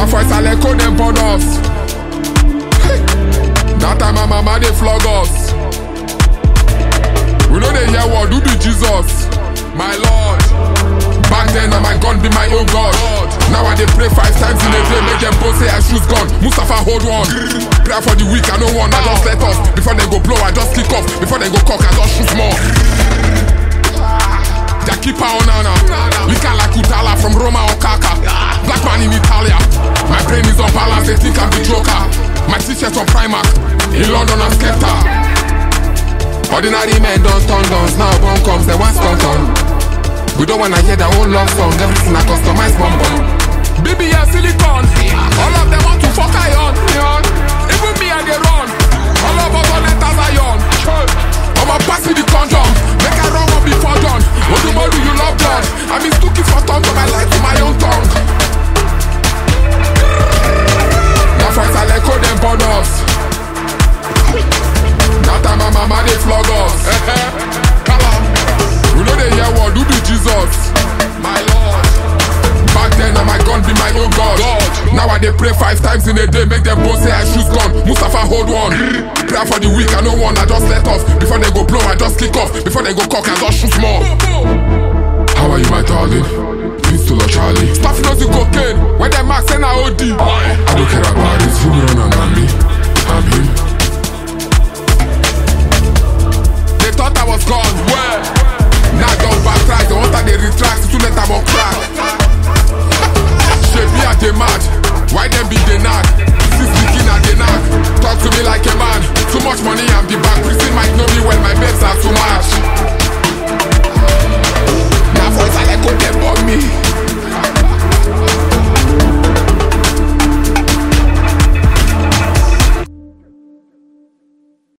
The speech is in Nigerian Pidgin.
Now for Saleko them burn us. That time my mama they flog us. We know they hear what do be Jesus, my Lord. Back then my gun be my own God. Now I dey pray 5 times in a day, make them both say I shoes gone. Mustafa hold one. Pray for the weak, I no one, I just let off. Before they go blow, I just kick off. Before they go cock, I just shoot more. They keep on Nana. We can like Utala from Roma or Kaka. Black man in Italia. My brain is on balance, they think I'm the Joker. My t-shirt on Primark. In London I'm Skepta. Ordinary men don't turn guns. Now one comes, they want stunt on. We don't wanna hear their own love song. Everything I customize bomb. BBS silicon. All of them want to fuck iron. Even me I dey run. All of us on letters iron. I'ma pass me the condom. Make I run one before dawn. Odumodu you love God. I mean Stuki for tongue, but I like to my own tongue. Now for Saleko them burn us. That time my mama they flog us. We know they hear what do be Jesus, my Lord. Back then my gun be my own God. Now I dey pray 5 times in a day, make them both say I shoes gone. Mustafa hold one. Pray for the weak, I no one, I just let off. Before they go blow, I just kick off. Before they go cock, I just shoot more. How are you my darling? Peace to the Charlie. Stuff knows you cocaine, when them max send a OD. I don't care about this, you run on me. I'm him. They thought I was gone, where? Now don't backtrack, they want they retract, too late I'm on crack. Shape me at the mad, why them be the nag? Since speaking at the nag, talk to me like a man. Too much money, I'm the back, prison might know me well, my bets are too much.